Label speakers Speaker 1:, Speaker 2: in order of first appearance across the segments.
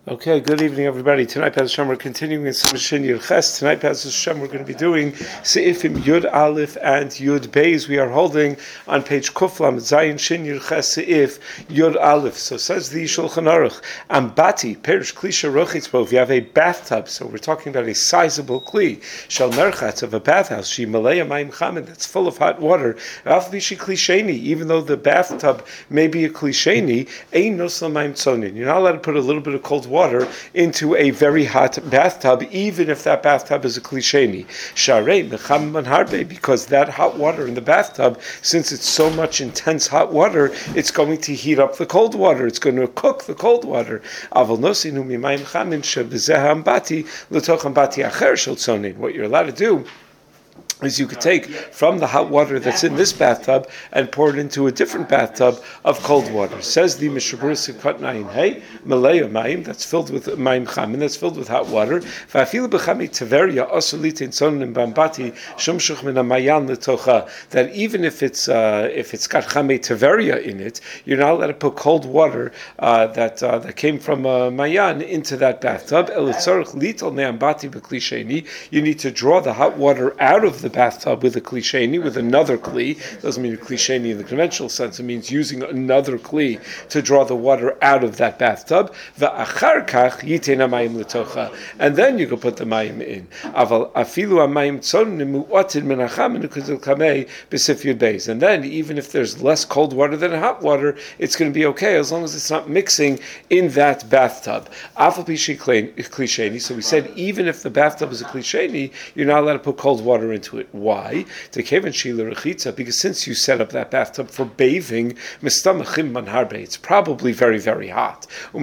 Speaker 1: Okay, good evening, everybody. Tonight, Paz Hashem, we're continuing in Shin Yud Ches. Tonight, Paz Hashem, we're going to be doing Seifim Yud Aleph and Yud Beis. We are holding on page Kuflam Zayin Shin Yud Ches Seif Yud Aleph. So says the Shulchan Aruch, Ambati Perish Klisha Rochitzbo. If you have a bathtub, so we're talking about a sizable kli Shal Merchatz of a bathhouse. She Malaya Mayim Chamed that's full of hot water. Afvishi Klisheni, even though the bathtub may be a Klisheni, Ein Nosla Mayim Tzonin. You're not allowed to put a little bit of cold water into a very hot bathtub, even if that bathtub is a klisheni. Sharei mecham man harbe, because that hot water in the bathtub, since it's so much intense hot water, it's going to heat up the cold water. It's going to cook the cold water. Aval nosinu mimayim chamin shebezeh ambati l'toch ambati acher shel tzonin. What you're allowed to do is you could take from the hot water that's in this bathtub and pour it into a different bathtub of cold water. Says the Mishabur Sikot Nayin Hey, Malaya Mayim, that's filled with Mayim Chamin, that's filled with hot water. Va'afilu b'chami Teveria Osulit in Sonin Bambati Shumshuch Min Mayan Letocha. That even if it's got Chame Teveria in it, you're not allowed to put cold water that came from Mayan into that bathtub. Elitzorich Litol Neambati b'Klisheni. You need to draw the hot water out of the bathtub with a klisheni, with another kli. Doesn't mean a klisheni in the conventional sense. It means using another kli to draw the water out of that bathtub. Va'achar kach yitena mayim letocha, and then you can put the mayim in. Aval afilu amayim tzonim mu'atin menacham nukuzil kamei b'sif yud beis. And then even if there's less cold water than hot water, it's going to be okay as long as it's not mixing in that bathtub. Afal pishi klisheni. So we said even if the bathtub is a klisheni, you're not allowed to put cold water into it. Why? Because since you set up that bathtub for bathing, it's probably very, very hot. And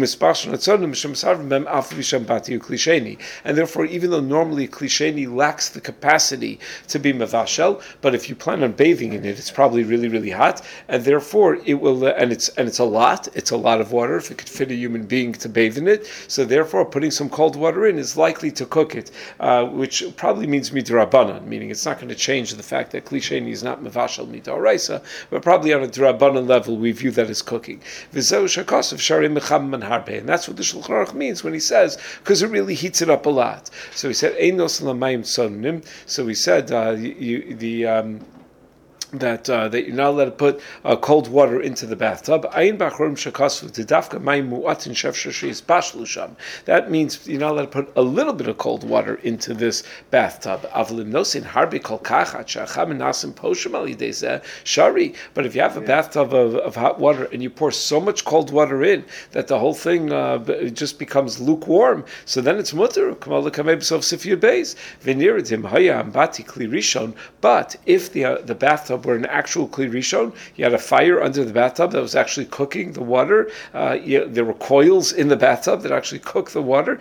Speaker 1: therefore, even though normally a klisheni lacks the capacity to be mavashel, but if you plan on bathing in it, it's probably really, really hot, and therefore it will. And it's a lot. It's a lot of water. If it could fit a human being to bathe in it, so therefore putting some cold water in is likely to cook it, which probably means midrabanan, meaning it's not going to change the fact that klisheni is not mevashal midoraisa, but probably on a drabanan level we view that as cooking. And that's what the Shulchan Aruch means when he says, because it really heats it up a lot. So he said, so he said that you're not allowed to put cold water into the bathtub. That means you're not allowed to put a little bit of cold water into this bathtub. But if you have a bathtub of hot water and you pour so much cold water in that the whole thing just becomes lukewarm, so then it's mutter. But if the bathtub were an actual kli rishon, you had a fire under the bathtub that was actually cooking the water. There were coils in the bathtub that actually cooked the water.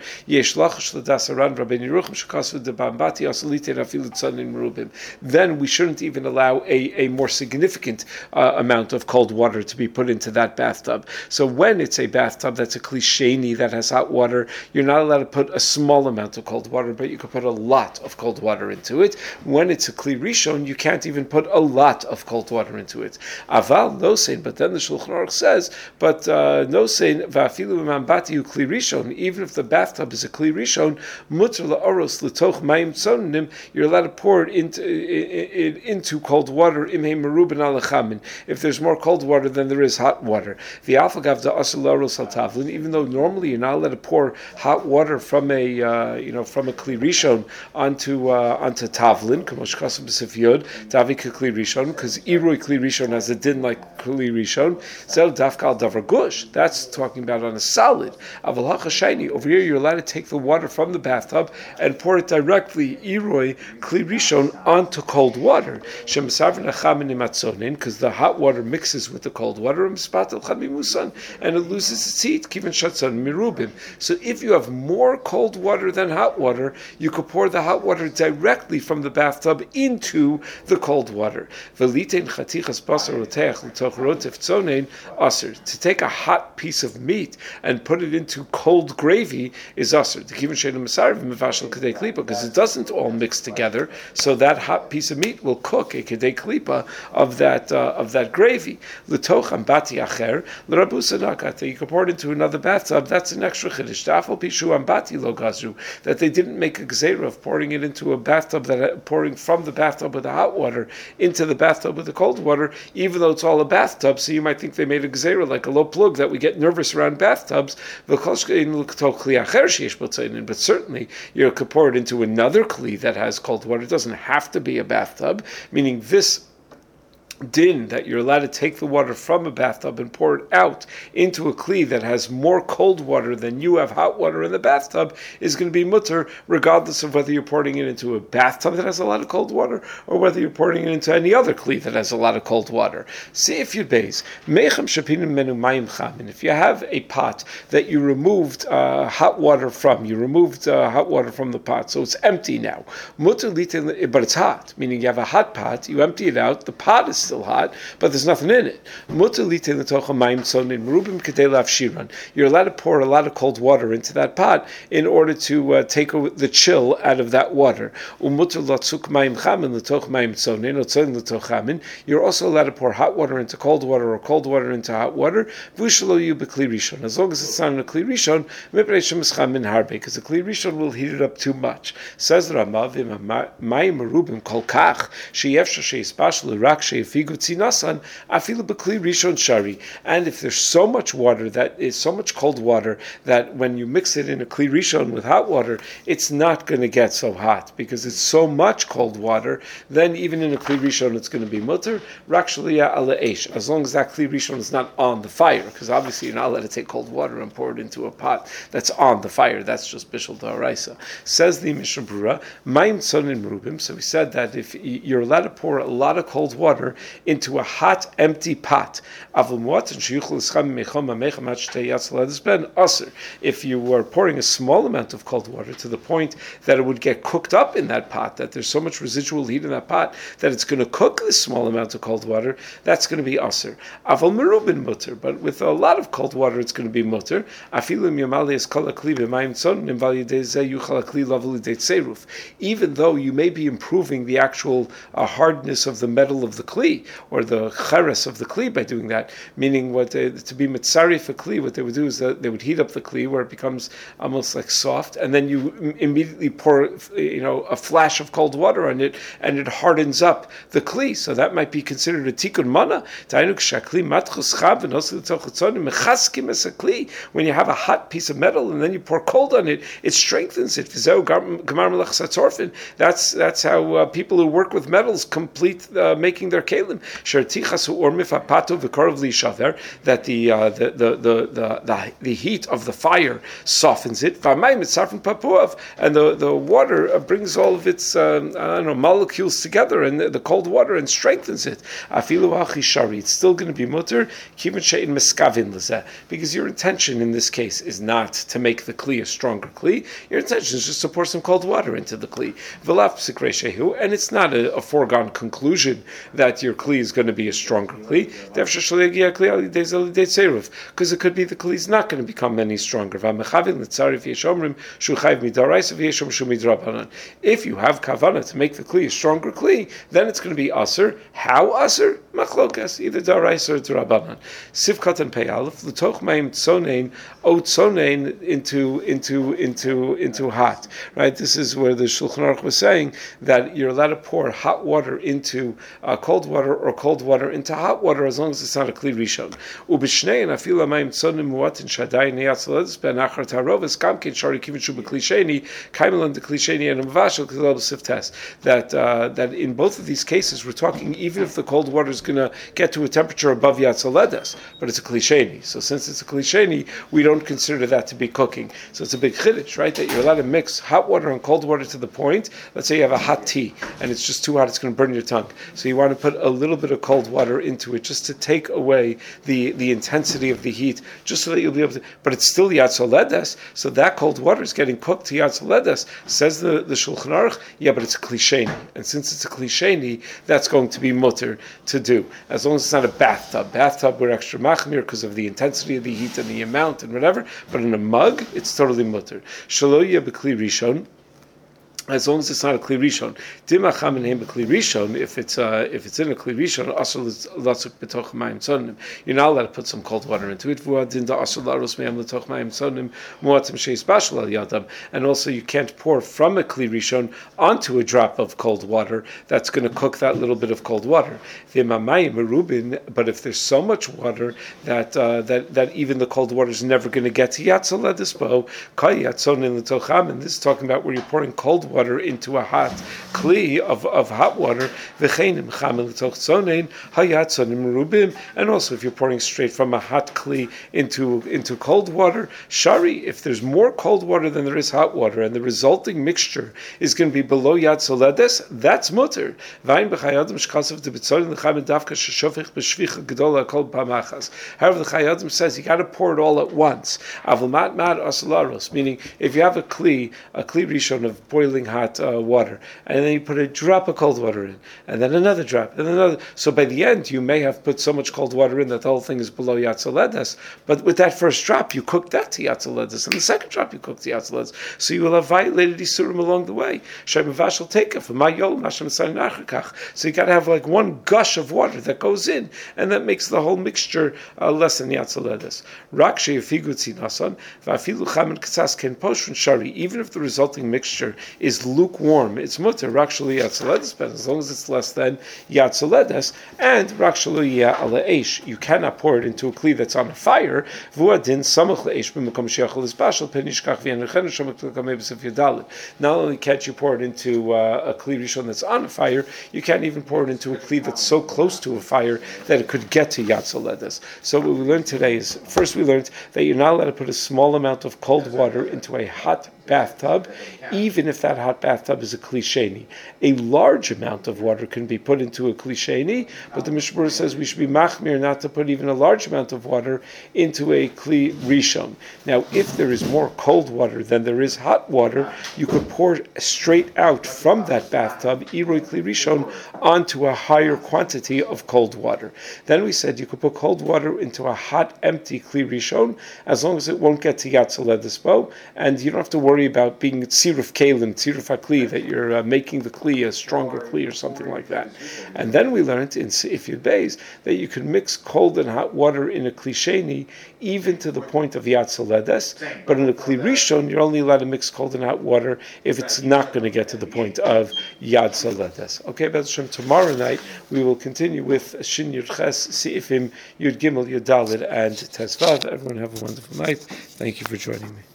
Speaker 1: Then we shouldn't even allow a more significant amount of cold water to be put into that bathtub. So when it's a bathtub that's a klisheni that has hot water, you're not allowed to put a small amount of cold water, but you can put a lot of cold water into it. When it's a kli rishon, you can't even put a lot of cold water into it. Aval nosein, but then the Shulchan Aruch says, but nosein va'afilu imambati kli rishon. Even if the bathtub is a kli rishon, mutter la'oros l'toch mayim tzonim. You're allowed to pour it into cold water. Imhei meruben alachamin. If there's more cold water than there is hot water. The alpha gav da asel la'oros al tavlin. Even though normally you're not allowed to pour hot water from a kli rishon onto tavlin. Kamosh kasam b'sif yod tavi kli rishon. Because Iroi Kli Rishon has a din like Kli Rishon. Zel Dafkal Davar Gush. That's talking about on a solid. Aval Hachashayni. Over here, you're allowed to take the water from the bathtub and pour it directly, Iroi Kli Rishon, onto cold water. Because the hot water mixes with the cold water, and it loses its heat. So if you have more cold water than hot water, you could pour the hot water directly from the bathtub into the cold water. V'litein chatichas basar roteach l'toch rotif tzonein aser. To take a hot piece of meat and put it into cold gravy is aser. Because it doesn't all mix together, so that hot piece of meat will cook a kedei klipa of that gravy. L'toch ambati acher l'rabusa nakata. You can pour it into another bathtub. That's an extra chiddush. Dafal pishu ambati lo gazru, that they didn't make a gzeira of pouring it into a bathtub, pouring from the bathtub with the hot water into the bathtub with the cold water, even though it's all a bathtub. So you might think they made a gzeira like a low plug that we get nervous around bathtubs. But certainly you could pour it into another kli that has cold water. It doesn't have to be a bathtub, meaning this din that you're allowed to take the water from a bathtub and pour it out into a kli that has more cold water than you have hot water in the bathtub is going to be mutter, regardless of whether you're pouring it into a bathtub that has a lot of cold water or whether you're pouring it into any other kli that has a lot of cold water. See if you base mechem shapinim menu mayim chamin. If you have a pot that you removed hot water from, hot water from the pot, so it's empty now. Mutter litin, but it's hot, meaning you have a hot pot, you empty it out, the pot is still hot, but there's nothing in it. You're allowed to pour a lot of cold water into that pot in order to take the chill out of that water. You're also allowed to pour hot water into cold water or cold water into hot water, as long as it's not in a kli rishon, because the kli rishon will heat it up too much. Says the Ramav, and if there's so much water, that is so much cold water, that when you mix it in a kli rishon with hot water, it's not going to get so hot because it's so much cold water. Then even in a kli rishon, it's going to be mutter rak shaliya ala eish, as long as that kli rishon is not on the fire, because obviously you're not allowed to take cold water and pour it into a pot that's on the fire. That's just bishul da'araisa. Says the Mishnah Brura, mayim tzonin merubim. So we said that if you're allowed to pour a lot of cold water into a hot, empty pot. If you were pouring a small amount of cold water to the point that it would get cooked up in that pot, that there's so much residual heat in that pot that it's going to cook this small amount of cold water, that's going to be aser. Aval merubin mutter, but with a lot of cold water, it's going to be mutter. Even though you may be improving the actual hardness of the metal of the kli, or the cheres of the kli by doing that, meaning to be mitzari for kli, what they would do is that they would heat up the kli where it becomes almost like soft, and then you immediately pour a flash of cold water on it, and it hardens up the kli. So that might be considered a tikkun mana. When you have a hot piece of metal and then you pour cold on it, it strengthens it. That's how people who work with metals complete making their kelim. That the heat of the fire softens it, and the water brings all of its molecules together, and the cold water, and strengthens it. It's still going to be mutter, because your intention in this case is not to make the kli a stronger kli. Your intention is just to pour some cold water into the kli, and it's not a foregone conclusion that your kli is going to be a stronger kli, because it could be the kli is not going to become any stronger. If you have kavana to make the kli a stronger kli, then it's going to be aser. How aser? Machlokas, either daraisa or darabanan. Sivkat and peyalef l'toch ma'im tzonein o tzonein into hot. Right. This is where the Shulchan Aruch was saying that you're allowed to pour hot water into cold water, or cold water into hot water, as long as it's not a kli rishon. Ubishnein afila ma'im tzonein muatin shadai neyatzalades ben achar taroves kamkin shari kivin shu beklisheni kaimelan de klisheni and mvashel kilal b'siftes. That in both of these cases we're talking even if the cold water is going to get to a temperature above Yatzaledes, but it's a Kli Sheni. So since it's a Kli Sheni, we don't consider that to be cooking. So it's a big chiddush, right? That you're allowed to mix hot water and cold water to the point. Let's say you have a hot tea and it's just too hot, it's going to burn your tongue. So you want to put a little bit of cold water into it just to take away the intensity of the heat, just so that you'll be able to, but it's still Yatzaledes, so that cold water is getting cooked to Yatzaledes. Says the Shulchan Aruch, yeah, but it's a Kli Sheni. And since it's a Kli Sheni, that's going to be mutter to do. As long as it's not a bathtub. Bathtub, we're extra machmir because of the intensity of the heat and the amount and whatever, but in a mug, it's totally mutter. Shaloya b'Kli Rishon, as long as it's not a Kli Rishon. Dimacham and Kli Rishon, if it's in a Kli Rishon, asur latzuk b'toch mayim tzonim. You're not allowed to put some cold water into it. V'uad dinda asur laros me'am l'toch mayim tzonim muatim sheis bashal al yadam. And also, you can't pour from a Kli Rishon onto a drop of cold water. That's going to cook that little bit of cold water. V'mamayim merubin. But if there's so much water that even the cold water is never going to get to Yatzaledes bo, kai yatzonin l'tocham. And this is talking about where you're pouring cold water into a hot kli of hot water, and also if you're pouring straight from a hot kli into cold water, shari, if there's more cold water than there is hot water, and the resulting mixture is going to be below Yatzaledes, that's mutter. However, the Chayei Adam says you got to pour it all at once. Meaning, if you have a kli rishon of boiling hot water, and then you put a drop of cold water in, and then another drop, and another. So by the end, you may have put so much cold water in that the whole thing is below Yatzaledes. But with that first drop, you cooked that to Yatzaledes, and the second drop you cooked to Yatzaledes. So you will have violated Isurim along the way. So you got to have like one gush of water that goes in, and that makes the whole mixture less than Yatzaledes. Even if the resulting mixture is lukewarm, it's mutter rakshali Yatzaledes, but as long as it's less than Yatzaledes, and rakshali ala eish, you cannot pour it into a kli that's on a fire. Vuadin samach leish b'makom she'achol isbashal penishkach v'yanechenu shomak l'kamei b'sef yadalit. Not only can't you pour it into a kli rishon that's on a fire, you can't even pour it into a kli that's so close to a fire that it could get to Yatzaledes. So what we learned today is, first we learned that you're not allowed to put a small amount of cold water into a hot bathtub, even if that hot bathtub is a Kli Sheni. A large amount of water can be put into a Kli Sheni, but the Mishnah Berurah says we should be machmir not to put even a large amount of water into a Kli Rishon. Now, if there is more cold water than there is hot water, you could pour straight out from that bathtub, Iroi Kli Rishon, onto a higher quantity of cold water. Then we said you could put cold water into a hot, empty Kli Rishon, as long as it won't get to Yatzaledes bo, and you don't have to worry about being tziruf kalim, tziruf hakli, that you're making the kli a stronger kli or something like that. And then we learned in Seif Yud Beis that you can mix cold and hot water in a Kli Sheni even to the point of Yatzaledes, but in a Kli Rishon you're only allowed to mix cold and hot water if it's not going to get to the point of Yatzaledes. Okay, B'ez Hashem, tomorrow night we will continue with Shin Yud Ches, Seifim Yud Gimel, Yud Daled, and Tesvav. Everyone have a wonderful night. Thank you for joining me.